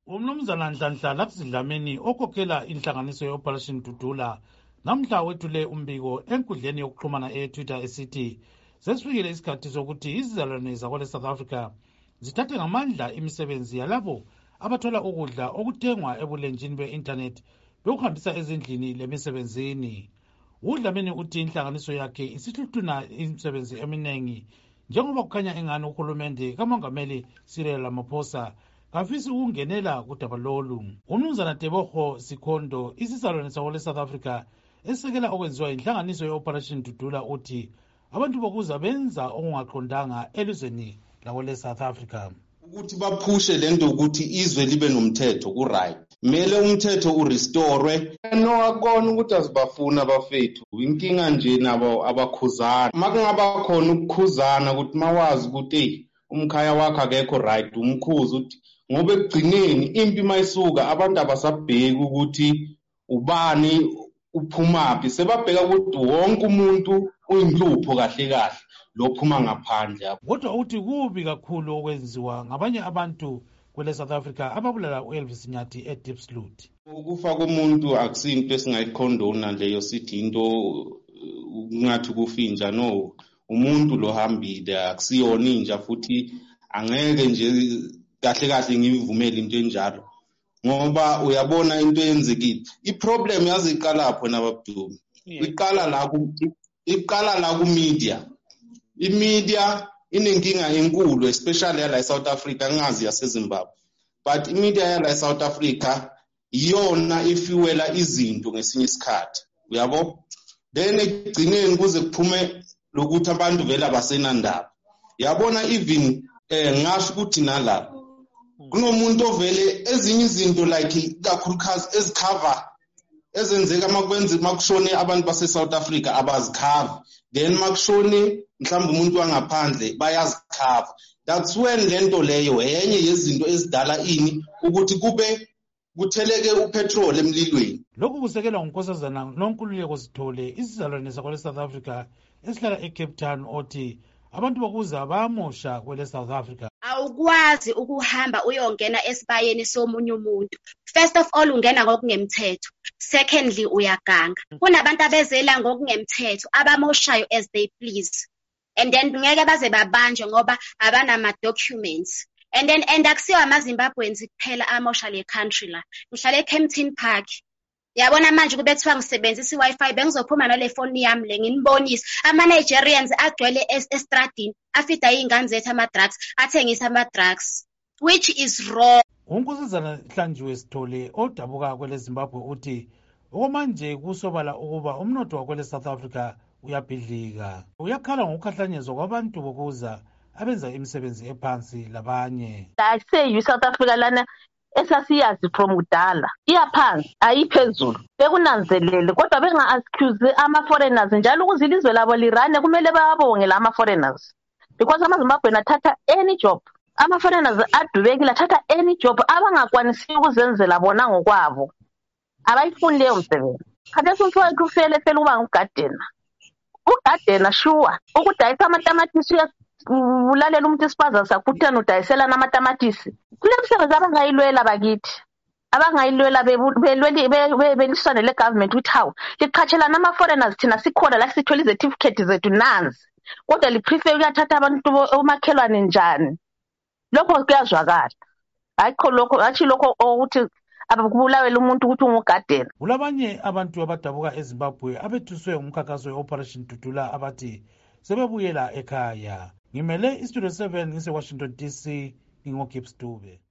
Umnumzana Nhlanhla Lapsi Dlamini okhokhela inhlanganiso ye-Operation Dudula namhla wethule umbiko enkundleni yokuxhumana e-Twitter esithi sesifikile isikhathi sokuthi izizalwane zakwele South Africa zithathe ngamandla imisebenzi yalabo abathola ukudla okuthengwa ebulenjini be-internet bekuhambisa ezindlini lemisebenzini. uDlamini uthi inhlanganiso yakhe isihluthuna imisebenzi eminingi njengoba kukhanya engani uhulumende kamongameli Cyril Ramaphosa kafisi ukungenela kudaba lolu. Umnumzana Tebogo Sikhondo isizalwane sakwele South Africa esekela okwenziwa inhlanganiso ye-Operation Dudula uthi abantu bokuza benza okungaqondanga elizweni lakwele South Africa. Ukuthi baphushe lento ukuthi izwe libe nomthetho ku-right. Mele umthetho urestore. No akona ukuthi azibafuna bafethu. Inkinga nje nabo abakhuzana. Makungaba khona ukukhuzana ukuthi mawazi ukuthi umkhaya wakhe akekho right umkhuza ukuthi ngoba ekugcineni impi mayisuka abantu abasabheki ukuthi ubani uphumaphi sebabheka ukuthi wonke umuntu uyinhlupho kahle kahle lophuma ngaphandle. Kodwa uthi kubi kakhulu okwenziwa ngabanye abantu kwele South Africa ababulala uElvis Nyathi eDiepsloot. Ukufa komuntu akusinto esingayikhondona leyo sithi into ungathi kufinja no umuntu lohambile akusiyona inja futhi angeke nje kahle kahle ngivumele into enjalo ngoba uyabona into yenzekile. Iproblem yazi iqala lapho nababudumi. Iqala la ku media. Imedia inenkinga enkulu especially la South Africa ngazi yaseZimbabwe. But imedia yala South Africa iyona ifuela izinto ngesinye isikhathi. Uyabo? Then egcineni kuze kuphume lokuthi abantu vela basenandaba. Yabona even ngasho ukuthi nalapho kunomuntu ovele ezinye izinto like kakhulukazi ezicover ezenzeka makushone abantu base South Africa abazicover, then makushone mhlawumbe umuntu wangaphandle bayazicover. That's when lento leyo enye yezinto ezidala ini ukuthi kube kutheleke upetrol emlilweni. Lokhu kusekelwa ngunkosazana noNkululeko Sithole isizalwane sakwele South Africa esihlala eCape Town othi abantu bokuza bayamosha kwele South Africa. Awukwazi ukuhamba uyongena esibayeni somunye umuntu. First of all ungena ngokungemthetho. Secondly uyaganga. Kunabantu abezela ngokungemthetho abamoshayo as they please. And then ngeke baze babanjwe ngoba abanama documents. And then akusiyo amaZimbabweans kuphela amosha le country la. Ngihlala eKempton Park. Yabona manje kube kuthiwa ngisebenzisa iWi-Fi bengizophuma nale phone yami le nginibonisa ama-Nigerians agcwele estradini afida izingane zethu ama-drugs athengisa ama-drugs which is wrong. uNkosazana Hlanjiwe Sithole odabuka kwele Zimbabwe uthi okwamanje kusobala ukuba umnotho wakwele South Africa uyabhidlika. Uyakhala ngokukhahlanyezwa kwabantu bokuza abenza imisebenzi ephansi labanye. I say you South Africa lana esasiyazi from kudala iyaphansi ayiphezulu bekunanzelele kodwa benga-accuse ama-foreigners njalo ukuze ilizwe labo lirane kumele babonge la ama-foreigners because amaZimbabweni athatha any job. Ama-foreigners adubekile athatha any job abangakwanisiyo ukuzenzela bona ngokwabo abayifuni leyo msebenzi. Khathesi umfowethu ufele ukuba ugadena sure ukudayisa amatamatisi ulalela umuntu isipaza sakhuthana udayisela namatamatisi kule msebenzi abangayilwela bakithi abangayilwela belisane le-government ukuthi hawu liqhatshela nama-foreigners thina sikhona la sithola izetifikhethi zethu nanzi kodwa liprefer ukuyathatha abantu omakhelwane njani. Lokho kuyazwakala ayikho lokho athi lokho ukuthi abakubulawela umuntu ukuthi ungugadena. Kulabanye abantu abadabuka eZimbabwe abethuswe umkhakhaso we-Operation Dudula abathi sebebuyela ekhaya. Ngimele iStudio 7 ngise-Washington DC, ngingoGibbs Dube.